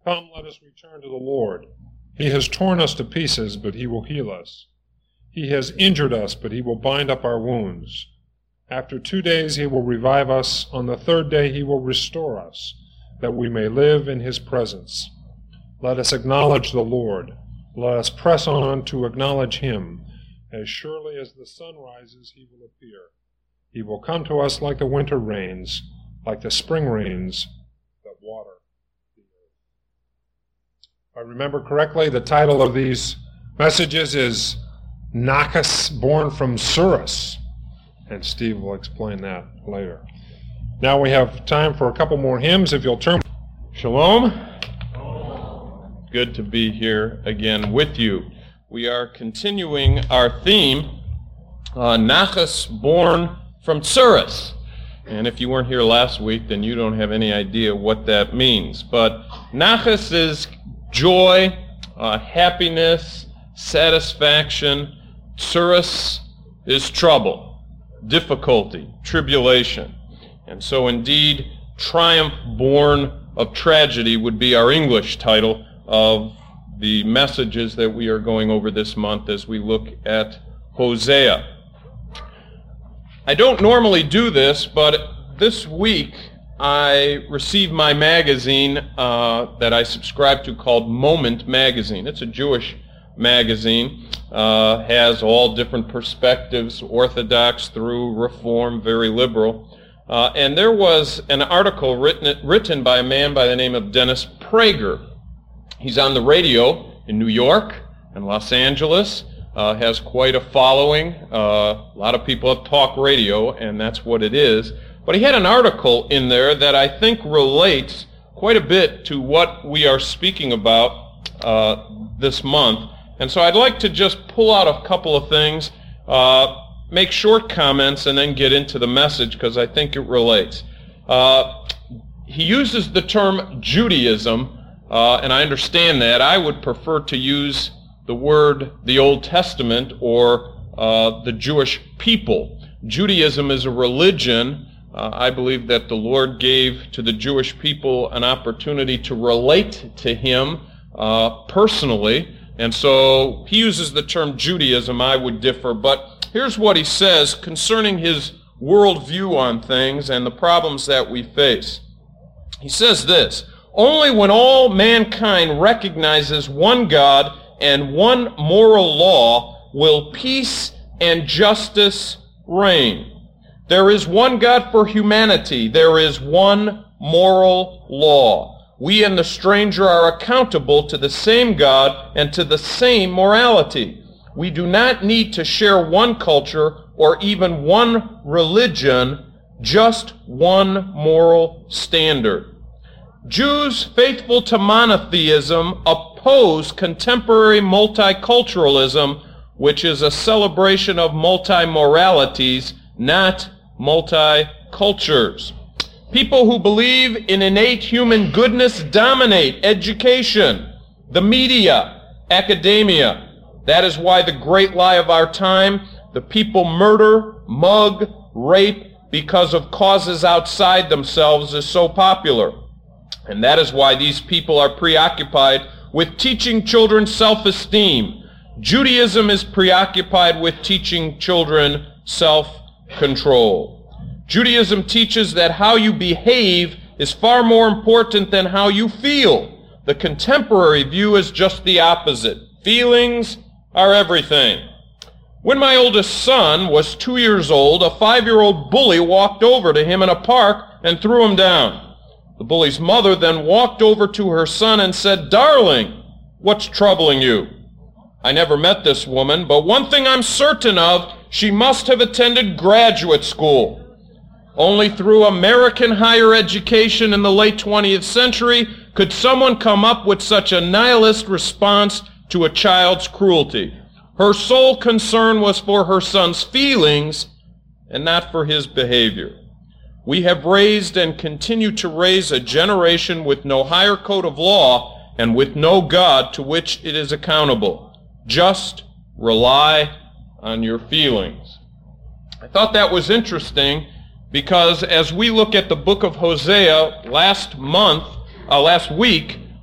Come, let us return to the Lord. He has torn us to pieces, but he will heal us. He has injured us, but he will bind up our wounds. After 2 days he will revive us. On the third day he will restore us, that we may live in his presence. Let us acknowledge the Lord. Let us press on to acknowledge him. As surely as the sun rises, he will appear. He will come to us like the winter rains, like the spring rains that water the earth. If I remember correctly, the title of these messages is Nachas, born from Surus, and Steve will explain that later. Now we have time for a couple more hymns. If you'll turn. Shalom. Good to be here again with you. We are continuing our theme, Nachas, born from Surus. And if you weren't here last week, then you don't have any idea what that means. But Nachas is joy, happiness, satisfaction. Surus is trouble, difficulty, tribulation. And so indeed, triumph born of tragedy would be our English title of the messages that we are going over this month as we look at Hosea. I don't normally do this, but this week I received my magazine that I subscribe to called Moment Magazine. It's a Jewish magazine, has all different perspectives, Orthodox through Reform, very liberal. And there was an article written by a man by the name of Dennis Prager. He's on the radio in New York and Los Angeles, has quite a following. A lot of people have talk radio, and that's what it is. But he had an article in there that I think relates quite a bit to what we are speaking about this month. And so I'd like to just pull out a couple of things, make short comments, and then get into the message because I think it relates. He uses the term Judaism, and I understand that. I would prefer to use the word the Old Testament or the Jewish people. Judaism is a religion. I believe that the Lord gave to the Jewish people an opportunity to relate to him personally. And so he uses the term Judaism. I would differ. But here's what he says concerning his worldview on things and the problems that we face. He says this: only when all mankind recognizes one God and one moral law will peace and justice reign. There is one God for humanity. There is one moral law. We and the stranger are accountable to the same God and to the same morality. We do not need to share one culture or even one religion, just one moral standard. Jews faithful to monotheism oppose contemporary multiculturalism, which is a celebration of multi-moralities, not multi-cultures. People who believe in innate human goodness dominate education, the media, academia. That is why the great lie of our time, the people murder, mug, rape because of causes outside themselves, is so popular. And that is why these people are preoccupied with teaching children self-esteem. Judaism is preoccupied with teaching children self-control. Judaism teaches that how you behave is far more important than how you feel. The contemporary view is just the opposite. Feelings are everything. When my oldest son was 2 years old, a 5-year-old bully walked over to him in a park and threw him down. The bully's mother then walked over to her son and said, "Darling, what's troubling you?" I never met this woman, but one thing I'm certain of, she must have attended graduate school. Only through American higher education in the late 20th century could someone come up with such a nihilist response to a child's cruelty. Her sole concern was for her son's feelings and not for his behavior. We have raised and continue to raise a generation with no higher code of law and with no God to which it is accountable. Just rely on your feelings. I thought that was interesting because as we look at the book of Hosea last week,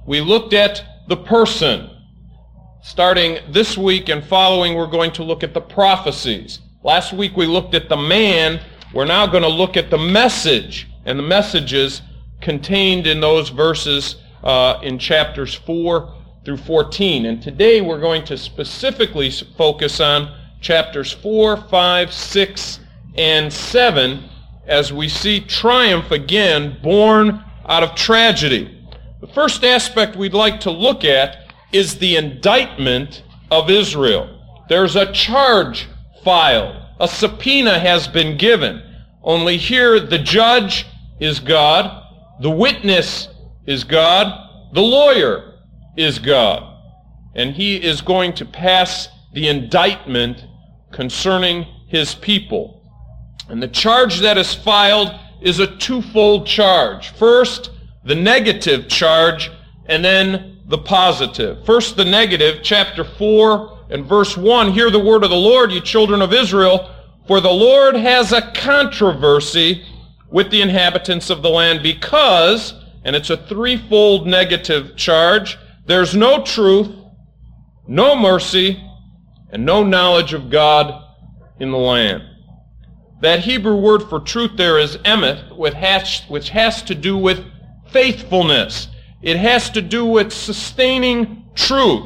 we looked at the person. Starting this week and following, we're going to look at the prophecies. Last week we looked at the man. We're now going to look at the message and the messages contained in those verses in chapters 4 through 14. And today we're going to specifically focus on chapters 4, 5, 6, and 7 as we see triumph again born out of tragedy. The first aspect we'd like to look at is the indictment of Israel. There's a charge filed. A subpoena has been given. Only here the judge is God, the witness is God, the lawyer is God. And he is going to pass the indictment concerning his people. And the charge that is filed is a twofold charge. First, the negative charge, and then the positive. First, the negative, chapter 4 and verse 1. Hear the word of the Lord, you children of Israel, for the Lord has a controversy with the inhabitants of the land because, and it's a threefold negative charge, there's no truth, no mercy, and no knowledge of God in the land. That Hebrew word for truth there is emeth, which has to do with faithfulness. It has to do with sustaining truth,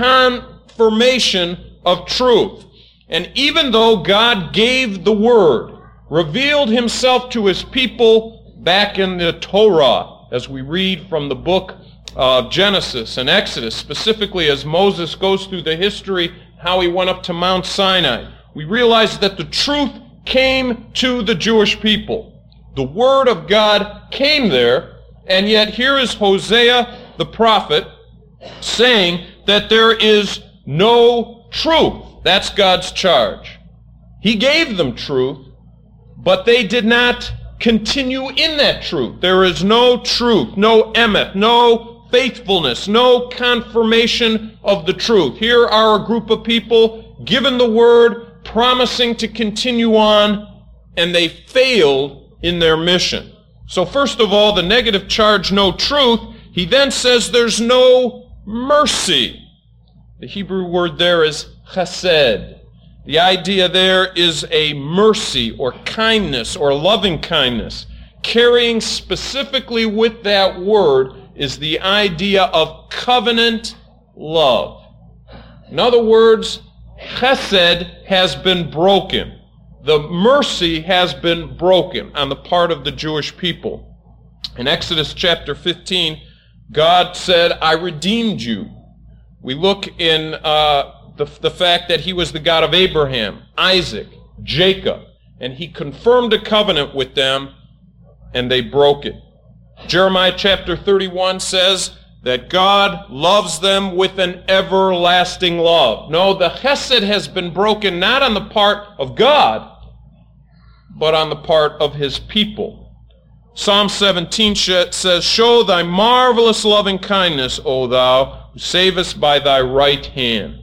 confirmation of truth. And even though God gave the word, revealed himself to his people back in the Torah, as we read from the book of Genesis and Exodus, specifically as Moses goes through the history, how he went up to Mount Sinai, we realize that the truth came to the Jewish people. The word of God came there, and yet here is Hosea the prophet saying that there is no truth. That's God's charge. He gave them truth, but they did not continue in that truth. There is no truth, no emeth, no faithfulness, no confirmation of the truth. Here are a group of people given the word, promising to continue on, and they failed in their mission. So first of all, the negative charge, no truth. He then says there's no mercy. The Hebrew word there is chesed. The idea there is a mercy or kindness or loving kindness. Carrying specifically with that word is the idea of covenant love. In other words, chesed has been broken. The mercy has been broken on the part of the Jewish people. In Exodus chapter 15, God said, I redeemed you. We look in the fact that he was the God of Abraham, Isaac, Jacob, and he confirmed a covenant with them, and they broke it. Jeremiah chapter 31 says that God loves them with an everlasting love. No, the chesed has been broken not on the part of God, but on the part of his people. Psalm 17 says, show thy marvelous loving kindness, O thou, who savest by thy right hand.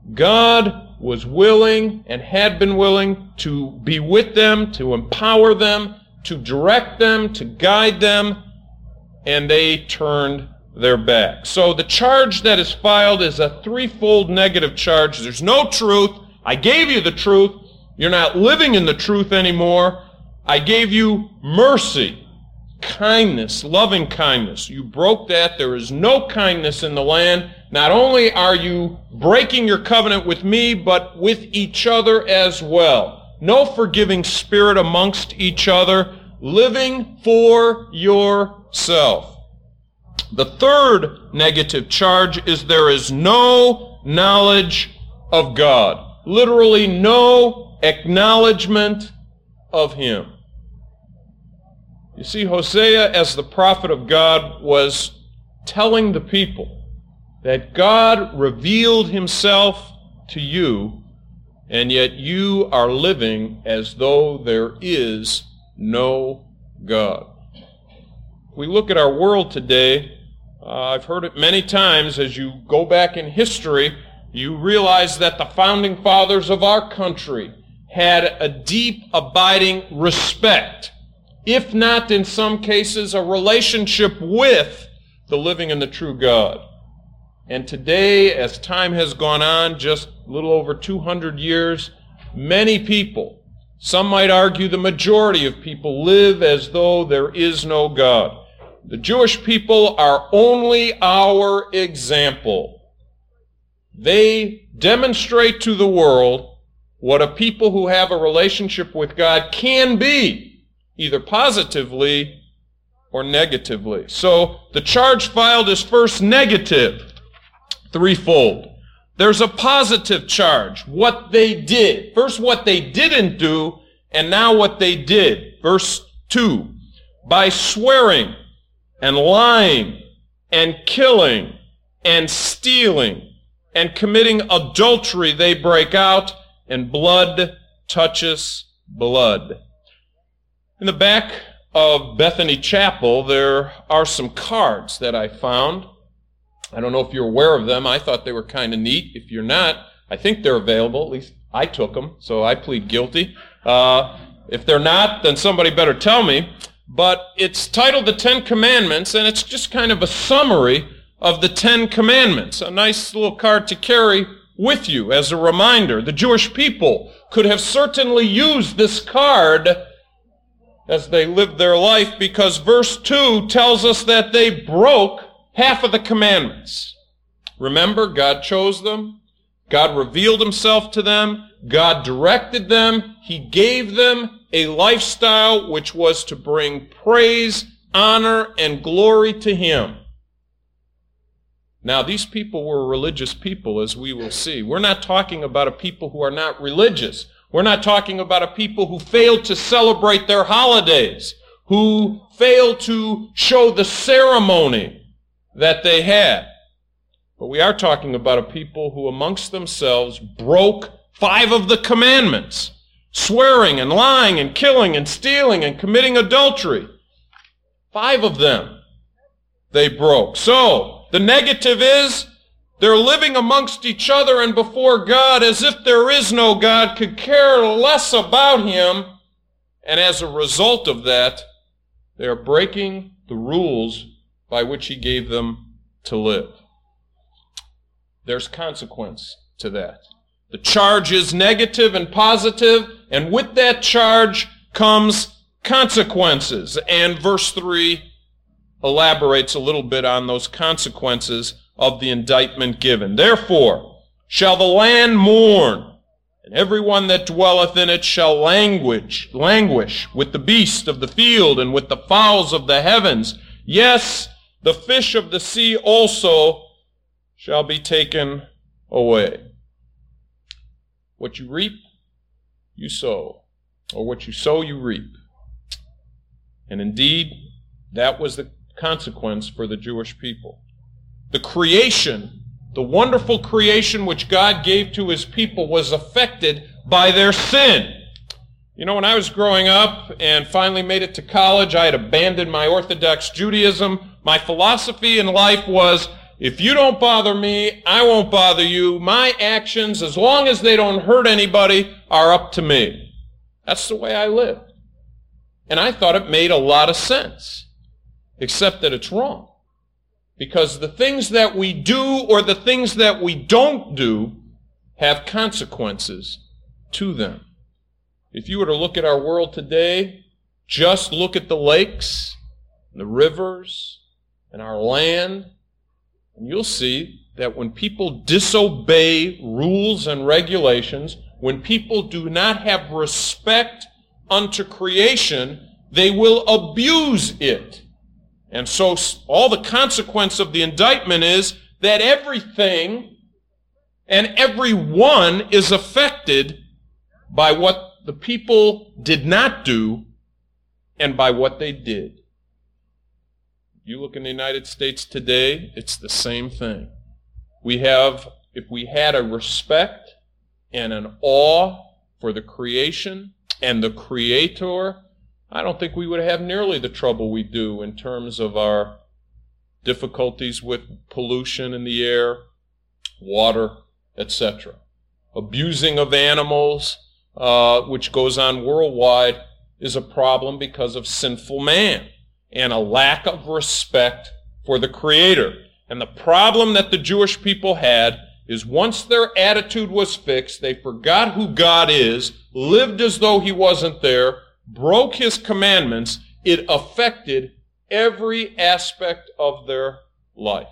God was willing and had been willing to be with them, to empower them, to direct them, to guide them, and they turned their back. So the charge that is filed is a threefold negative charge. There's no truth. I gave you the truth. You're not living in the truth anymore. I gave you mercy, kindness, loving kindness. You broke that. There is no kindness in the land. Not only are you breaking your covenant with me, but with each other as well. No forgiving spirit amongst each other, living for yourself. The third negative charge is there is no knowledge of God. Literally no acknowledgement of him. You see, Hosea, as the prophet of God, was telling the people that God revealed himself to you, and yet you are living as though there is no God. We look at our world today, I've heard it many times, as you go back in history, you realize that the founding fathers of our country had a deep, abiding respect, if not in some cases a relationship with the living and the true God. And today, as time has gone on, just a little over 200 years, many people, some might argue the majority of people, live as though there is no God. The Jewish people are only our example. They demonstrate to the world what a people who have a relationship with God can be, either positively or negatively. So the charge filed is first negative, threefold. There's a positive charge, what they did. First, what they didn't do, and now what they did. Verse 2, by swearing and lying and killing and stealing and committing adultery, they break out, and blood touches blood. In the back of Bethany Chapel, there are some cards that I found. I don't know if you're aware of them. I thought they were kind of neat. If you're not, I think they're available. At least I took them, so I plead guilty. If they're not, then somebody better tell me. But it's titled The Ten Commandments, and it's just kind of a summary of the Ten Commandments. A nice little card to carry with you as a reminder. The Jewish people could have certainly used this card as they lived their life, because verse 2 tells us that they broke half of the commandments. Remember, God chose them. God revealed himself to them. God directed them. He gave them a lifestyle which was to bring praise, honor, and glory to him. Now, these people were religious people, as we will see. We're not talking about a people who are not religious. We're not talking about a people who failed to celebrate their holidays, who failed to show the ceremony that they had. But we are talking about a people who amongst themselves broke 5 of the commandments, swearing and lying and killing and stealing and committing adultery. 5 of them they broke. So, the negative is they're living amongst each other and before God as if there is no God, could care less about him, and as a result of that, they are breaking the rules by which he gave them to live. There's consequence to that. The charge is negative and positive, and with that charge comes consequences. And verse 3 elaborates a little bit on those consequences of the indictment given. Therefore shall the land mourn, and everyone that dwelleth in it shall languish with the beast of the field and with the fowls of the heavens. Yes, the fish of the sea also shall be taken away. What you reap, you sow. Or what you sow, you reap. And indeed, that was the consequence for the Jewish people. The creation, the wonderful creation which God gave to his people, was affected by their sin. You know, when I was growing up and finally made it to college, I had abandoned my Orthodox Judaism. My philosophy in life was, if you don't bother me, I won't bother you. My actions, as long as they don't hurt anybody, are up to me. That's the way I lived. And I thought it made a lot of sense, except that it's wrong. Because the things that we do or the things that we don't do have consequences to them. If you were to look at our world today, just look at the lakes, the rivers, and our land, and you'll see that when people disobey rules and regulations, when people do not have respect unto creation, they will abuse it. And so all the consequence of the indictment is that everything and everyone is affected by what the people did not do and by what they did. You look in the United States today, it's the same thing. If we had a respect and an awe for the creation and the Creator, I don't think we would have nearly the trouble we do in terms of our difficulties with pollution in the air, water, etc. Abusing of animals, which goes on worldwide, is a problem because of sinful man and a lack of respect for the Creator. And the problem that the Jewish people had is once their attitude was fixed, they forgot who God is, lived as though He wasn't there, broke His commandments. It affected every aspect of their life.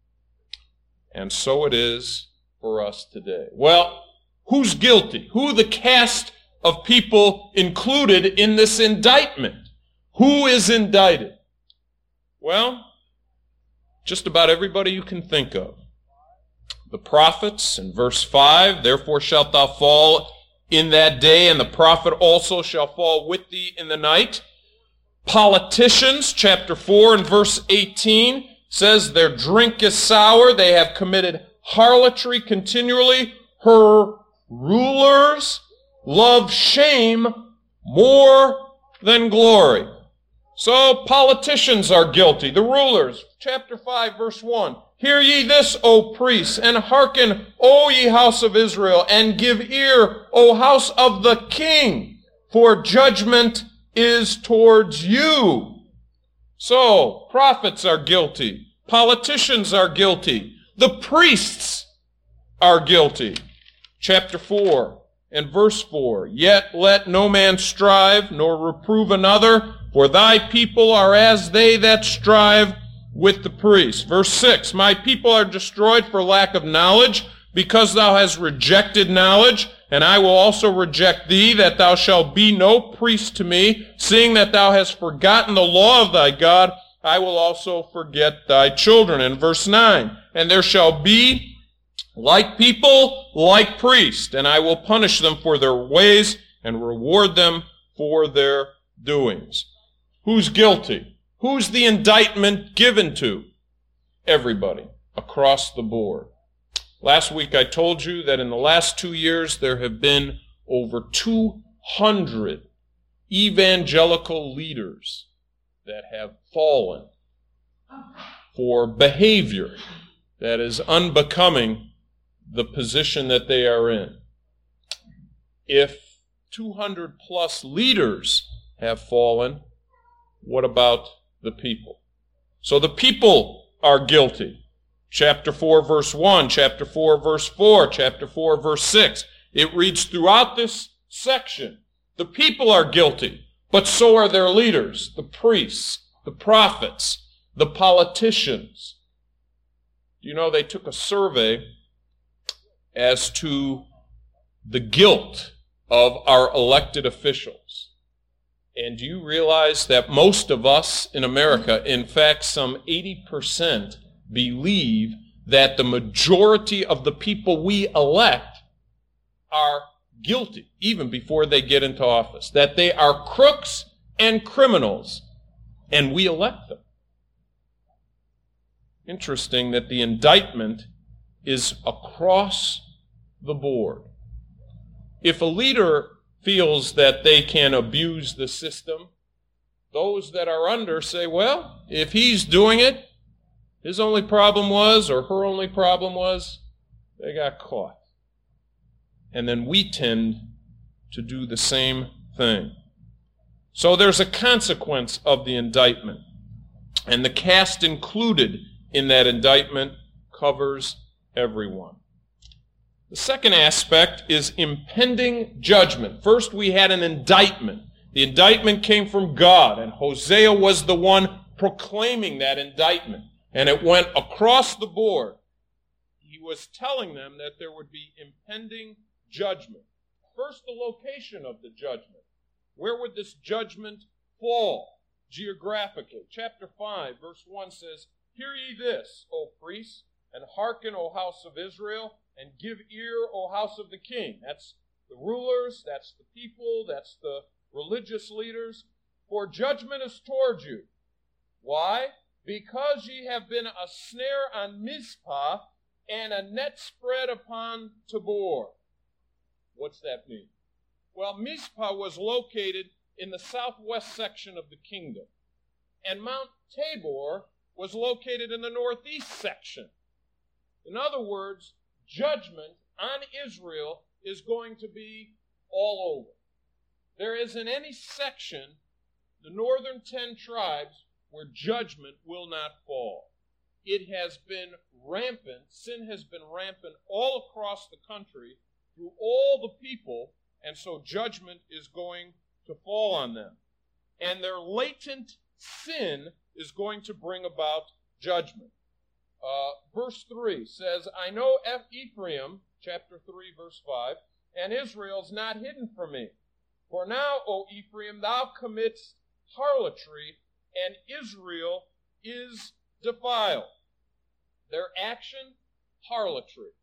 And so it is for us today. Well, who's guilty? Who are the cast of people included in this indictment? Who is indicted? Well, just about everybody you can think of. The prophets in verse 5, therefore shalt thou fall in that day, and the prophet also shall fall with thee in the night. Politicians, chapter 4 and verse 18, says their drink is sour, they have committed harlotry continually. Her rulers love shame more than glory. So politicians are guilty. The rulers, chapter 5, verse 1. Hear ye this, O priests, and hearken, O ye house of Israel, and give ear, O house of the king, for judgment is towards you. So, prophets are guilty. Politicians are guilty. The priests are guilty. Chapter 4 and verse 4. Yet let no man strive, nor reprove another, for thy people are as they that strive with the priests. Verse 6, my people are destroyed for lack of knowledge, because thou hast rejected knowledge, and I will also reject thee, that thou shalt be no priest to me, seeing that thou hast forgotten the law of thy God, I will also forget thy children. In verse 9, and there shall be like people, like priests, and I will punish them for their ways, and reward them for their doings. Who's guilty? Who's the indictment given to? Everybody, across the board. Last week I told you that in the last 2 years there have been over 200 evangelical leaders that have fallen for behavior that is unbecoming the position that they are in. If 200 plus leaders have fallen, what about the people? So the people are guilty. Chapter 4, verse 1, chapter 4, verse 4, chapter 4, verse 6. It reads throughout this section. The people are guilty, but so are their leaders, the priests, the prophets, the politicians. You know, they took a survey as to the guilt of our elected officials. And do you realize that most of us in America, in fact, some 80%, believe that the majority of the people we elect are guilty, even before they get into office, that they are crooks and criminals, and we elect them. Interesting that the indictment is across the board. If a leader feels that they can abuse the system, those that are under say, well, if he's doing it, his only problem was, or her only problem was, they got caught. And then we tend to do the same thing. So there's a consequence of the indictment. And the cast included in that indictment covers everyone. The second aspect is impending judgment. First, we had an indictment. The indictment came from God, and Hosea was the one proclaiming that indictment. And it went across the board. He was telling them that there would be impending judgment. First, the location of the judgment. Where would this judgment fall geographically? Chapter 5, verse 1 says, Hear ye this, O priests, and hearken, O house of Israel, and give ear, O house of the king. That's the rulers, that's the people, that's the religious leaders. For judgment is toward you. Why? Because ye have been a snare on Mizpah, and a net spread upon Tabor. What's that mean? Well, Mizpah was located in the southwest section of the kingdom, and Mount Tabor was located in the northeast section. In other words, judgment on Israel is going to be all over. There isn't any section, the northern 10 tribes, where judgment will not fall. it has been rampant. Sin has been rampant all across the country through all the people, and so judgment is going to fall on them. And their latent sin is going to bring about judgment. Verse 3 says, I know Ephraim, chapter 3, verse 5, and Israel's not hidden from me. For now, O Ephraim, thou committest harlotry, and Israel is defiled. Their action, harlotry.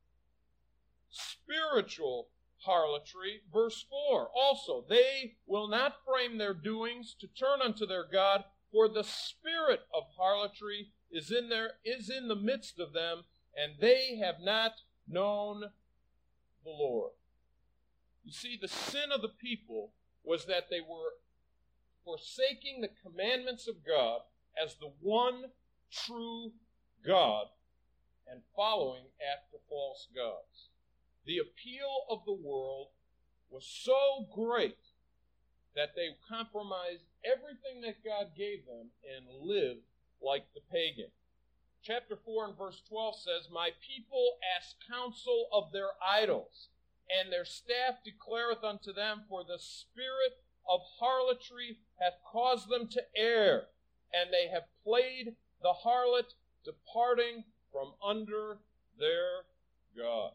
Spiritual harlotry, verse 4. Also, they will not frame their doings to turn unto their God, for the spirit of harlotry is in the midst of them, and they have not known the Lord. You see, the sin of the people was that they were forsaking the commandments of God as the one true God and following after false gods. The appeal of the world was so great that they compromised everything that God gave them and lived like the pagan. Chapter 4 and verse 12 says, My people ask counsel of their idols, and their staff declareth unto them, for the spirit of harlotry hath caused them to err, and they have played the harlot, departing from under their God.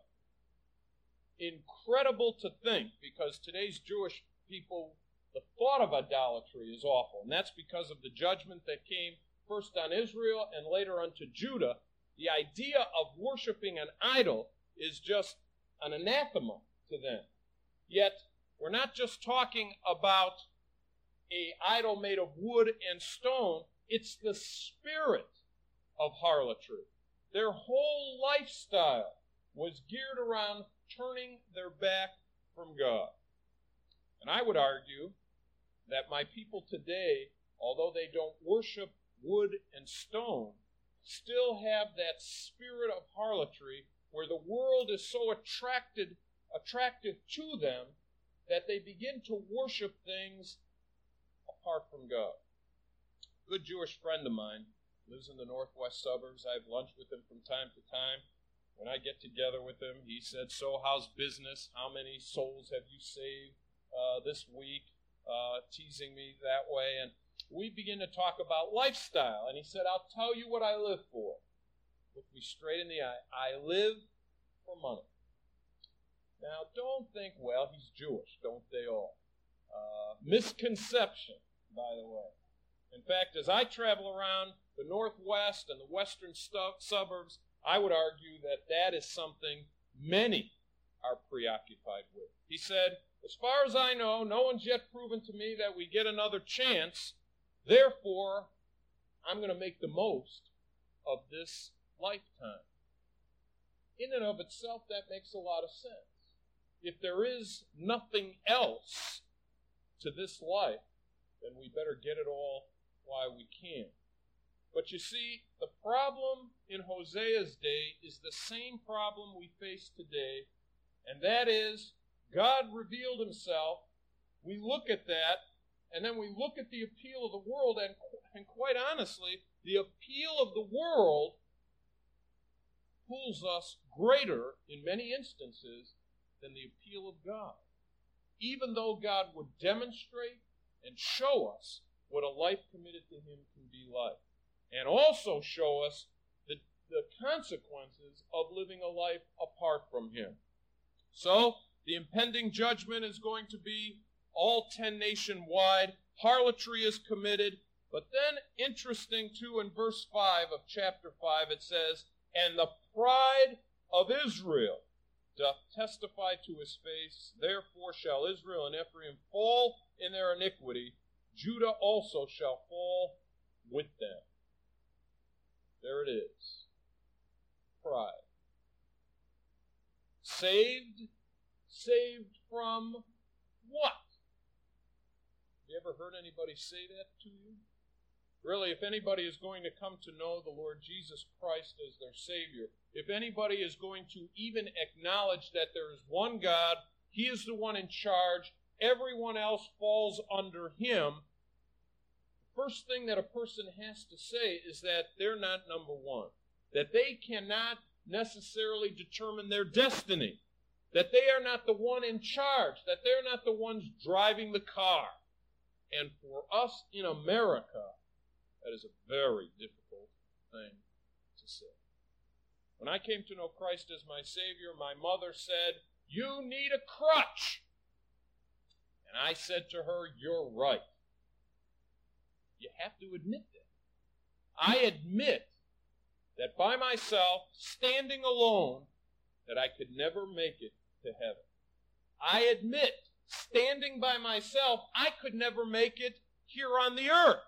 Incredible to think, because today's Jewish people, the thought of idolatry is awful, and that's because of the judgment that came first on Israel and later unto Judah. The idea of worshiping an idol is just an anathema to them. Yet, we're not just talking about an idol made of wood and stone. It's the spirit of harlotry. Their whole lifestyle was geared around turning their back from God. And I would argue that my people today, although they don't worship wood and stone, still have that spirit of harlotry where the world is so attractive to them that they begin to worship things apart from God. A good Jewish friend of mine lives in the northwest suburbs. I have lunch with him from time to time. When I get together with him, he said, so how's business? How many souls have you saved this week? Teasing me that way. And we begin to talk about lifestyle. And he said, I'll tell you what I live for. Looked me straight in the eye. I live for money. Now, don't think, well, he's Jewish, don't they all? Misconception, by the way. In fact, as I travel around the northwest and the western suburbs, I would argue that that is something many are preoccupied with. He said, as far as I know, no one's yet proven to me that we get another chance. Therefore, I'm going to make the most of this lifetime. In and of itself, that makes a lot of sense. If there is nothing else to this life, then we better get it all while we can. But you see, the problem in Hosea's day is the same problem we face today, and that is God revealed himself. We look at that, and then we look at the appeal of the world, and quite honestly, the appeal of the world pulls us greater, in many instances, than the appeal of God. Even though God would demonstrate and show us what a life committed to him can be like, and also show us the consequences of living a life apart from him. So, the impending judgment is going to be all 10 nationwide. Harlotry is committed. But then, interesting too, in verse 5 of chapter 5, it says, and the pride of Israel doth testify to his face. Therefore shall Israel and Ephraim fall in their iniquity. Judah also shall fall with them. There it is. Pride. Saved from what? Have you ever heard anybody say that to you? Really, if anybody is going to come to know the Lord Jesus Christ as their Savior, if anybody is going to even acknowledge that there is one God, he is the one in charge, everyone else falls under him, the first thing that a person has to say is that they're not number one. that they cannot necessarily determine their destiny, that they are not the one in charge, that they're not the ones driving the car. And for us in America, that is a very difficult thing to say. When I came to know Christ as my Savior, my mother said, "You need a crutch." And I said to her, "You're right." You have to admit that. I admit that by myself, standing alone, that I could never make it to heaven. I admit, standing by myself, I could never make it here on the earth.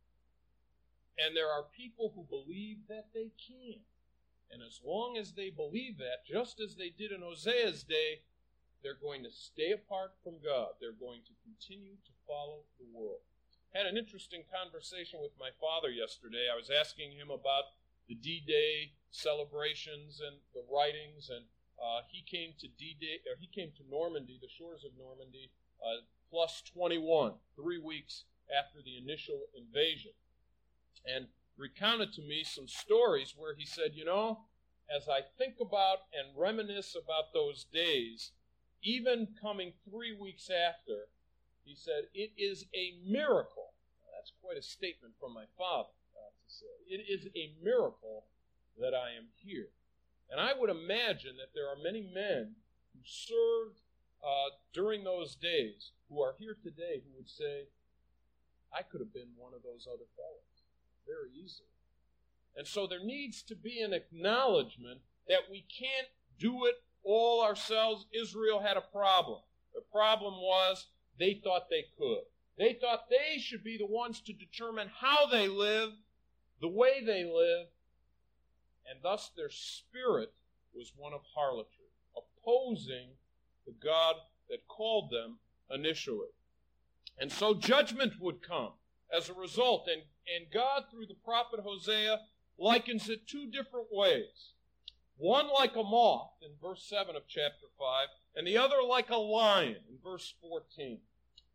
And there are people who believe that they can. And as long as they believe that, just as they did in Hosea's day, they're going to stay apart from God. They're going to continue to follow the world. I had an interesting conversation with my father yesterday. I was asking him about the D-Day celebrations and the writings, and he came to D-Day, or he came to Normandy, the shores of Normandy, plus 21, 3 weeks after the initial invasion, and recounted to me some stories where he said, as I think about and reminisce about those days, even coming 3 weeks after, he said, it is a miracle. Now, that's quite a statement from my father to say. It is a miracle that I am here. And I would imagine that there are many men who served during those days who are here today who would say, I could have been one of those other fellows very easily. And so there needs to be an acknowledgement that we can't do it all ourselves. Israel had a problem. The problem was they thought they could. They thought they should be the ones to determine how they live, the way they live, and thus their spirit was one of harlotry, opposing the God that called them initially. And so judgment would come as a result, and God, through the prophet Hosea, likens it two different ways. One like a moth in verse 7 of chapter 5, and the other like a lion in verse 14.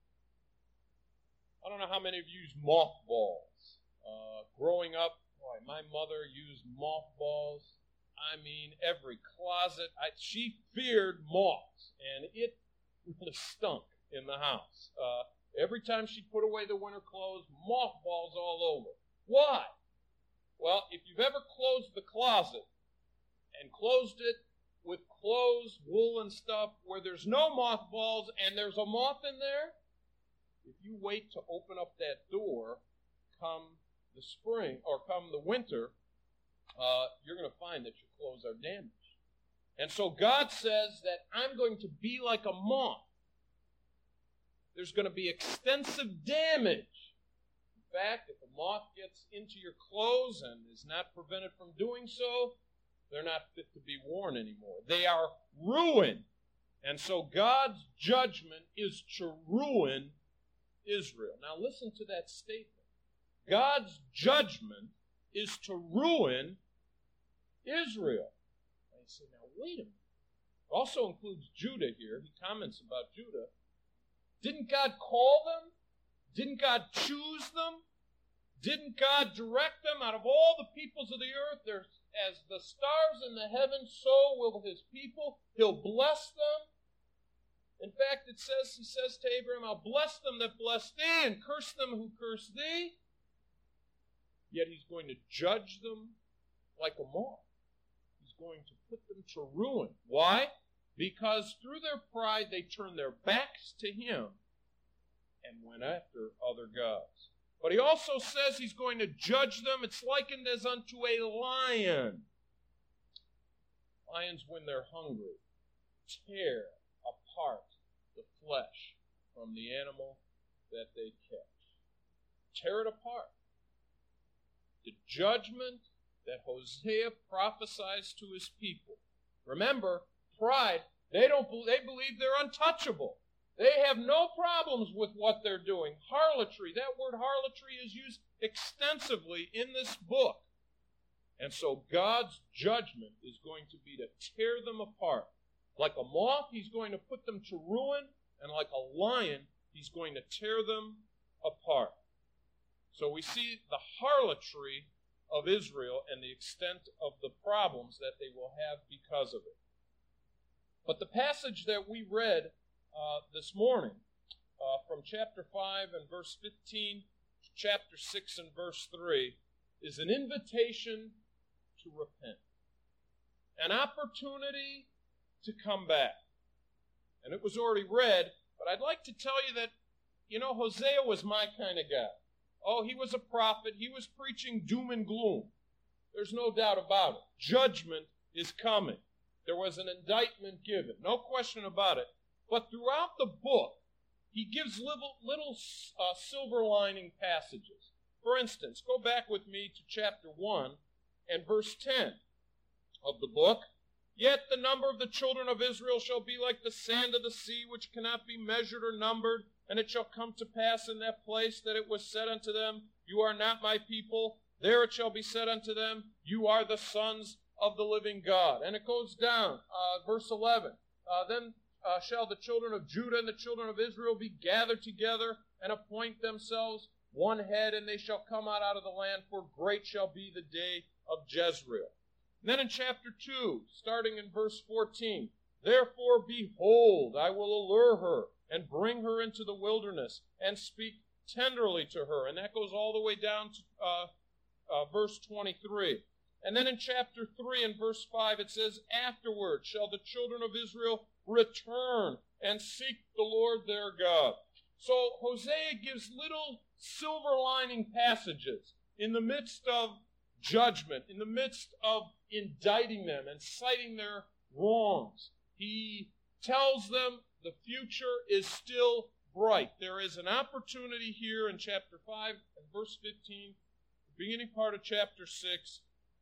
I don't know how many of you use mothballs. Growing up, boy, my mother used mothballs. I mean, every closet. She feared moths, and it really stunk in the house. Every time she'd put away the winter clothes, mothballs all over. Why? Well, if you've ever closed the closet and closed it with clothes, wool and stuff, where there's no mothballs and there's a moth in there, if you wait to open up that door come the spring or come the winter, you're going to find that your clothes are damaged. And so God says that I'm going to be like a moth. There's going to be extensive damage. In fact, if a moth gets into your clothes and is not prevented from doing so, they're not fit to be worn anymore. They are ruined. And so God's judgment is to ruin Israel. Now listen to that statement. God's judgment is to ruin Israel. And you say, now wait a minute. It also includes Judah here. He comments about Judah. Didn't God call them? Didn't God choose them? Didn't God direct them out of all the peoples of the earth? There's, as the stars in the heavens, so will his people. He'll bless them. In fact, it says, he says to Abraham, I'll bless them that bless thee and curse them who curse thee. Yet he's going to judge them like a moth. He's going to put them to ruin. Why? Because through their pride they turned their backs to him and went after other gods. But he also says he's going to judge them. It's likened as unto a lion. Lions, when they're hungry, tear apart the flesh from the animal that they catch. Tear it apart. The judgment that Hosea prophesies to his people. Remember, pride, they believe they're untouchable. They have no problems with what they're doing. Harlotry, that word harlotry is used extensively in this book. And so God's judgment is going to be to tear them apart. Like a moth, he's going to put them to ruin, and like a lion, he's going to tear them apart. So we see the harlotry of Israel and the extent of the problems that they will have because of it. But the passage that we read this morning from chapter 5 and verse 15 to chapter 6 and verse 3 is an invitation to repent, an opportunity to come back. And it was already read, but I'd like to tell you that, Hosea was my kind of guy. Oh, he was a prophet. He was preaching doom and gloom. There's no doubt about it. Judgment is coming. There was an indictment given. No question about it. But throughout the book, he gives little silver lining passages. For instance, go back with me to chapter 1 and verse 10 of the book. Yet the number of the children of Israel shall be like the sand of the sea, which cannot be measured or numbered. And it shall come to pass in that place that it was said unto them, You are not my people. There it shall be said unto them, You are the sons of the living God. And it goes down, verse 11. Then shall the children of Judah and the children of Israel be gathered together and appoint themselves one head, and they shall come out of the land, for great shall be the day of Jezreel. And then in chapter 2, starting in verse 14, Therefore, behold, I will allure her, and bring her into the wilderness, and speak tenderly to her. And that goes all the way down to verse 23. And then in chapter 3 and verse 5, it says, Afterward shall the children of Israel return and seek the Lord their God. So Hosea gives little silver lining passages in the midst of judgment, in the midst of indicting them and citing their wrongs. He tells them the future is still bright. There is an opportunity here in chapter 5 and verse 15, the beginning part of chapter 6,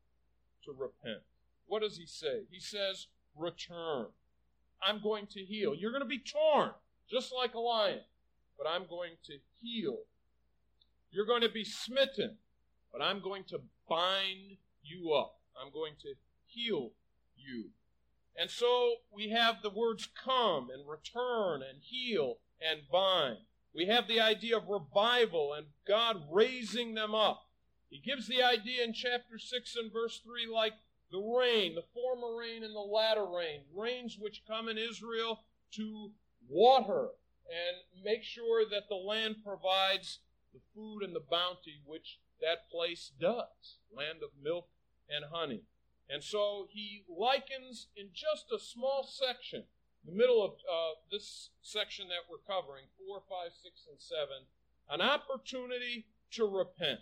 to repent. What does he say? He says, return. I'm going to heal. You're going to be torn, just like a lion, but I'm going to heal. You're going to be smitten, but I'm going to bind you up. I'm going to heal you. And so we have the words come and return and heal and bind. We have the idea of revival and God raising them up. He gives the idea in chapter 6 and verse 3 like the rain, the former rain and the latter rain, rains which come in Israel to water and make sure that the land provides the food and the bounty which that place does, land of milk and honey. And so he likens in just a small section, the middle of this section that we're covering, 4, 5, 6, and 7, an opportunity to repent.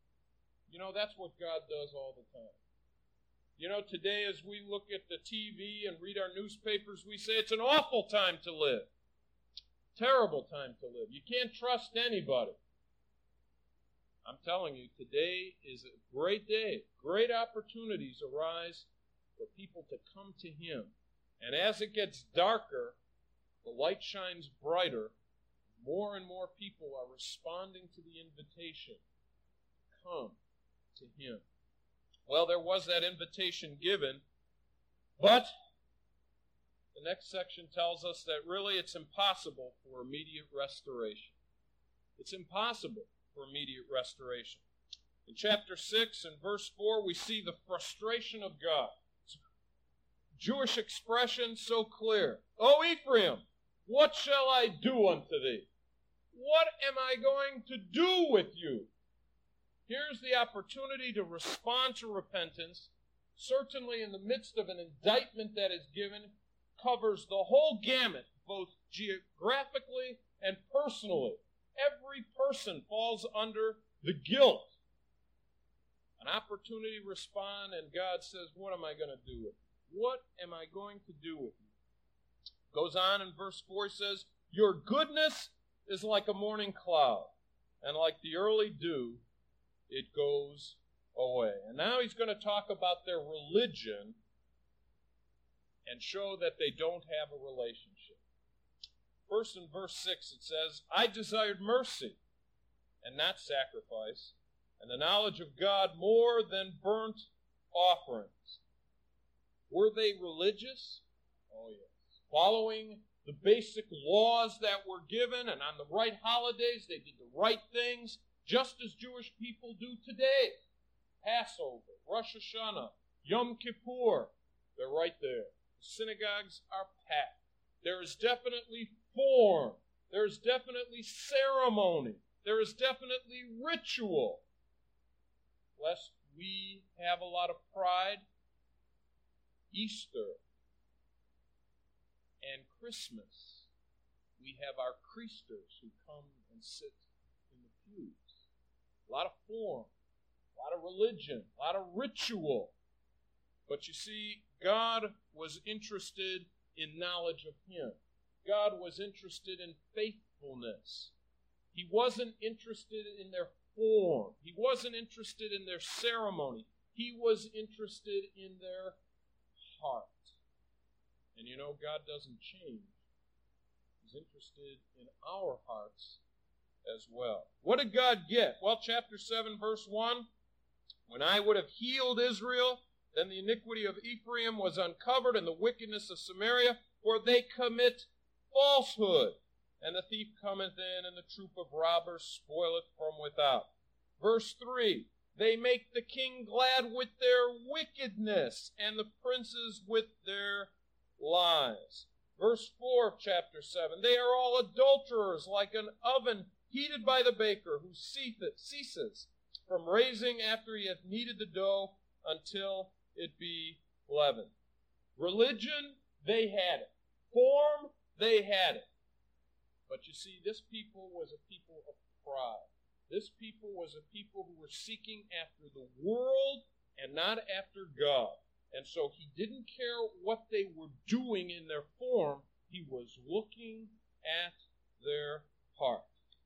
That's what God does all the time. Today as we look at the TV and read our newspapers, we say it's an awful time to live. Terrible time to live. You can't trust anybody. I'm telling you, today is a great day. Great opportunities arise for people to come to Him. And as it gets darker, the light shines brighter. More and more people are responding to the invitation. Come to Him. Well, there was that invitation given, but the next section tells us that really it's impossible for immediate restoration. It's impossible for immediate restoration. In chapter 6 and verse 4, we see the frustration of God. Jewish expression so clear. O Ephraim, what shall I do unto thee? What am I going to do with you? Here's the opportunity to respond to repentance, certainly in the midst of an indictment that is given, covers the whole gamut, both geographically and personally. Every person falls under the guilt. An opportunity to respond, and God says, what am I going to do with you? What am I going to do with you? Goes on in verse 4, he says, Your goodness is like a morning cloud, and like the early dew, it goes away. And now he's going to talk about their religion and show that they don't have a relationship. First in verse 6 it says, I desired mercy and not sacrifice, and the knowledge of God more than burnt offerings. Were they religious? Oh yes. Following the basic laws that were given, and on the right holidays they did the right things, just as Jewish people do today. Passover, Rosh Hashanah, Yom Kippur, they're right there. The synagogues are packed. There is definitely form. There is definitely ceremony. There is definitely ritual. Lest we have a lot of pride, Easter and Christmas, we have our creasters who come and sit in the pews. A lot of form, a lot of religion, a lot of ritual. But you see, God was interested in knowledge of Him. God was interested in faithfulness. He wasn't interested in their form. He wasn't interested in their ceremony. He was interested in their heart. And you know, God doesn't change. He's interested in our hearts as well. What did God get? Well, chapter 7, verse 1, when I would have healed Israel, then the iniquity of Ephraim was uncovered, and the wickedness of Samaria, for they commit falsehood. And the thief cometh in, and the troop of robbers spoileth from without. Verse 3, they make the king glad with their wickedness, and the princes with their lies. Verse 4 of chapter 7, they are all adulterers, like an oven heated by the baker, who ceases from raising after he hath kneaded the dough until it be leavened. Religion, they had it. Form, they had it. But you see, this people was a people of pride. This people was a people who were seeking after the world and not after God. And so He didn't care what they were doing in their form. He was looking at their heart.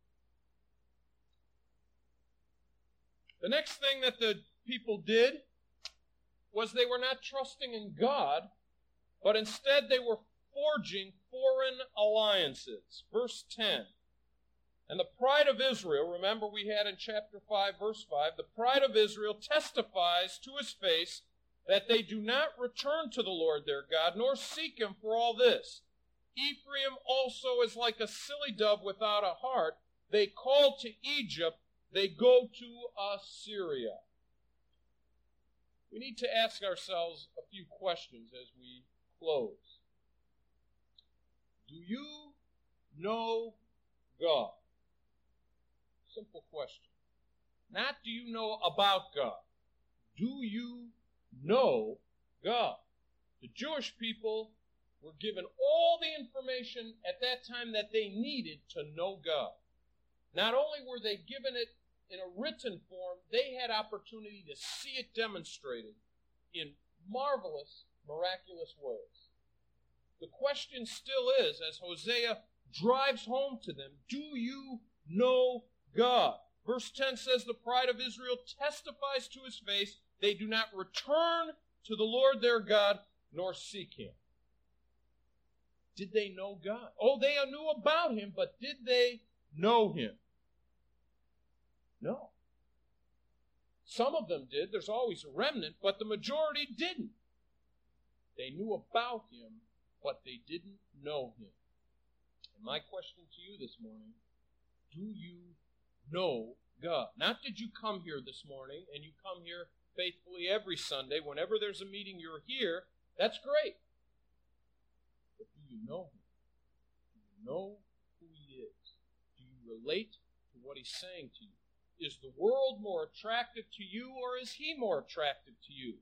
The next thing that the people did was they were not trusting in God, but instead they were forging foreign alliances. Verse 10. And the pride of Israel, remember we had in chapter 5, verse 5, the pride of Israel testifies to His face that they do not return to the Lord their God, nor seek Him for all this. Ephraim also is like a silly dove without a heart. They call to Egypt, they go to Assyria. We need to ask ourselves a few questions as we close. Do you know God? Simple question. Not do you know about God. Do you know God? The Jewish people were given all the information at that time that they needed to know God. Not only were they given it in a written form, they had opportunity to see it demonstrated in marvelous, miraculous ways. The question still is, as Hosea drives home to them, do you know God? Verse 10 says, the pride of Israel testifies to His face. They do not return to the Lord their God, nor seek Him. Did they know God? Oh, they knew about Him, but did they know Him? No. Some of them did. There's always a remnant, but the majority didn't. They knew about Him, but they didn't know Him. And my question to you this morning, do you know God? Not did you come here this morning and you come here faithfully every Sunday. Whenever there's a meeting, you're here. That's great. But do you know Him? Do you know who He is? Do you relate to what He's saying to you? Is the world more attractive to you, or is He more attractive to you?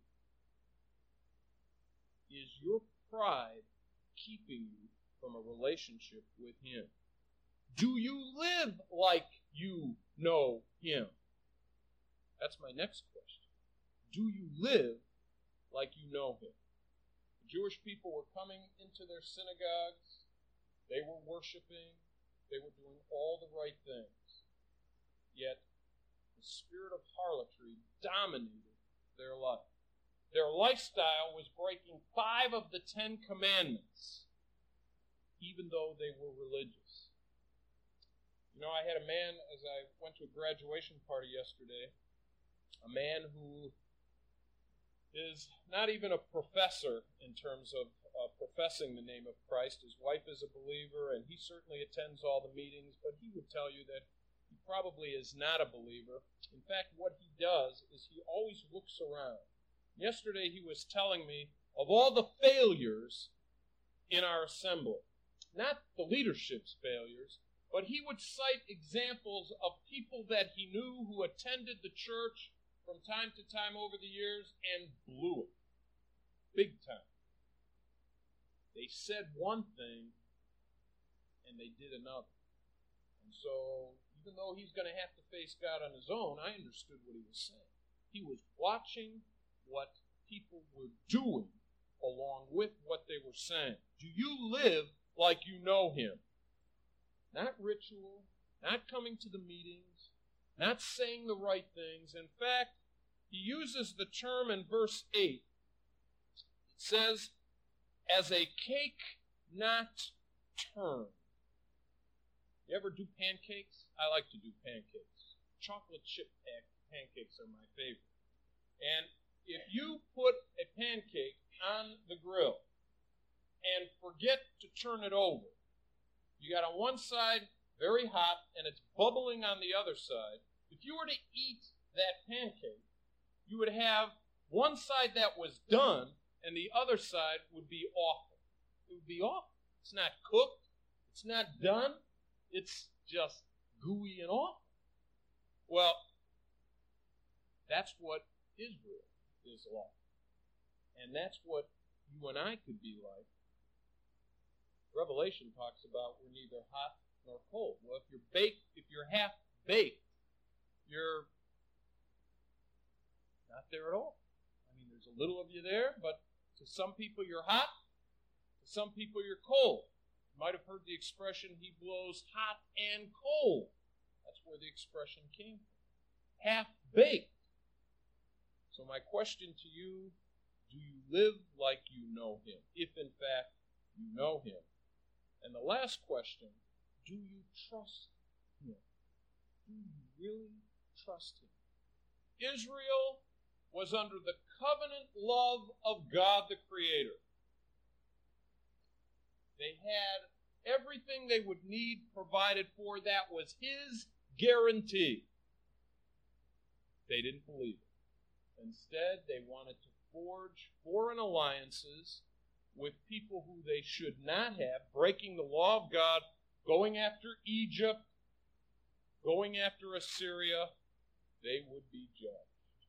Is your pride keeping you from a relationship with Him? Do you live like you know Him? That's my next question. Do you live like you know Him? The Jewish people were coming into their synagogues. They were worshiping. They were doing all the right things. Yet, the spirit of harlotry dominated their life. Their lifestyle was breaking 5 of the 10 commandments, even though they were religious. You know, I had a man, as I went to a graduation party yesterday, a man who is not even a professor in terms of professing the name of Christ. His wife is a believer, and he certainly attends all the meetings, but he would tell you that he probably is not a believer. In fact, what he does is he always looks around. Yesterday he was telling me of all the failures in our assembly. Not the leadership's failures, but he would cite examples of people that he knew who attended the church from time to time over the years and blew it. Big time. They said one thing and they did another. And so, even though he's going to have to face God on his own, I understood what he was saying. He was watching what people were doing along with what they were saying. Do you live like you know him? Not ritual, not coming to the meetings, not saying the right things. In fact, he uses the term in verse 8. It says, as a cake not turned. You ever do pancakes? I like to do pancakes. Chocolate chip pancakes are my favorite. And if you put a pancake on the grill and forget to turn it over, you got on one side very hot and it's bubbling on the other side. If you were to eat that pancake, you would have one side that was done and the other side would be awful. It would be awful. It's not cooked. It's not done. It's just gooey and awful. Well, that's what Israel is like. And that's what you and I could be like. Revelation talks about we're neither hot nor cold. Well, if you're half baked, you're not there at all. I mean, there's a little of you there, but to some people you're hot, to some people you're cold. You might have heard the expression, he blows hot and cold. That's where the expression came from. Half-baked. So my question to you, do you live like you know him? If, in fact, you know him. And the last question, do you trust him? Do you really trust him? Israel was under the covenant love of God the Creator. They had everything they would need provided for. That was his guarantee. They didn't believe it. Instead, they wanted to forge foreign alliances with people who they should not have, breaking the law of God, going after Egypt, going after Assyria. They would be judged.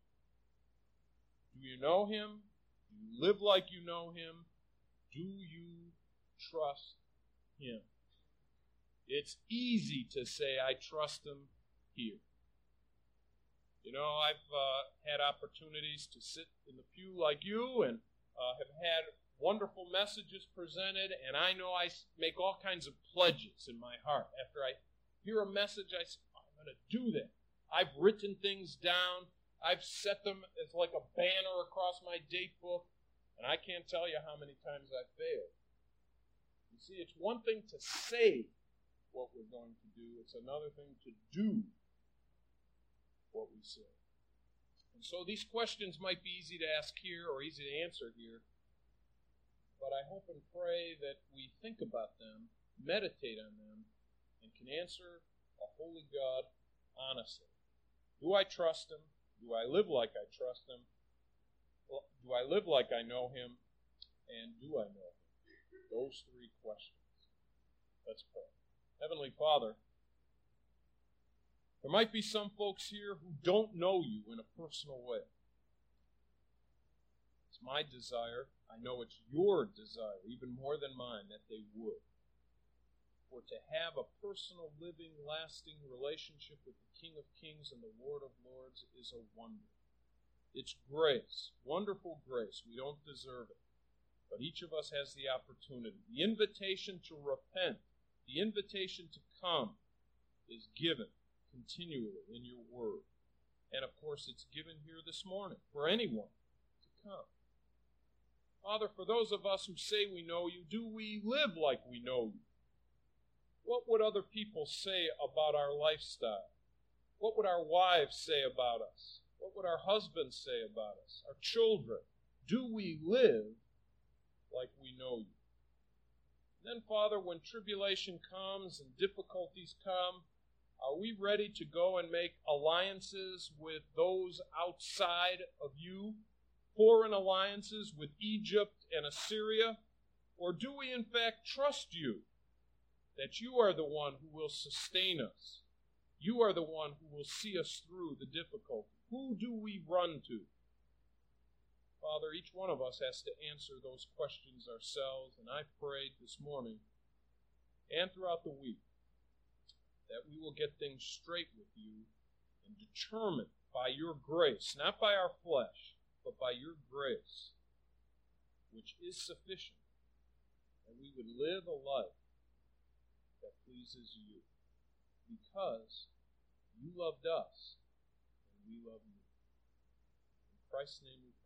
Do you know him? Do you live like you know him? Do you trust him? It's easy to say, I trust him here. You know, I've had opportunities to sit in the pew like you and have had wonderful messages presented, and I know I make all kinds of pledges in my heart. After I hear a message, I say, I'm going to do that. I've written things down. I've set them as like a banner across my date book, and I can't tell you how many times I've failed. You see, it's one thing to say what we're going to do. It's another thing to do what we say. And so these questions might be easy to ask here or easy to answer here, but I hope and pray that we think about them, meditate on them, and can answer a holy God honestly. Do I trust him? Do I live like I trust him? Well, do I live like I know him? And do I know him? Those three questions. Let's pray. Heavenly Father, there might be some folks here who don't know you in a personal way. It's my desire, I know it's your desire, even more than mine, that they would. For to have a personal, living, lasting relationship with the King of Kings and the Lord of Lords is a wonder. It's grace, wonderful grace. We don't deserve it. But each of us has the opportunity. The invitation to repent, the invitation to come is given continually in your word. And of course, it's given here this morning for anyone to come. Father, for those of us who say we know you, do we live like we know you? What would other people say about our lifestyle? What would our wives say about us? What would our husbands say about us? Our children? Do we live like we know you? And then, Father, when tribulation comes and difficulties come, Are we ready to go and make alliances with those outside of you? Foreign alliances with Egypt and Assyria? Or do we in fact trust you, that you are the one who will sustain us? You are the one who will see us through the difficulty. Who do we run to? Father, each one of us has to answer those questions ourselves, and I prayed this morning and throughout the week that we will get things straight with you and determine by your grace, not by our flesh, but by your grace, which is sufficient, that we would live a life that pleases you, because you loved us and we love you. In Christ's name we pray.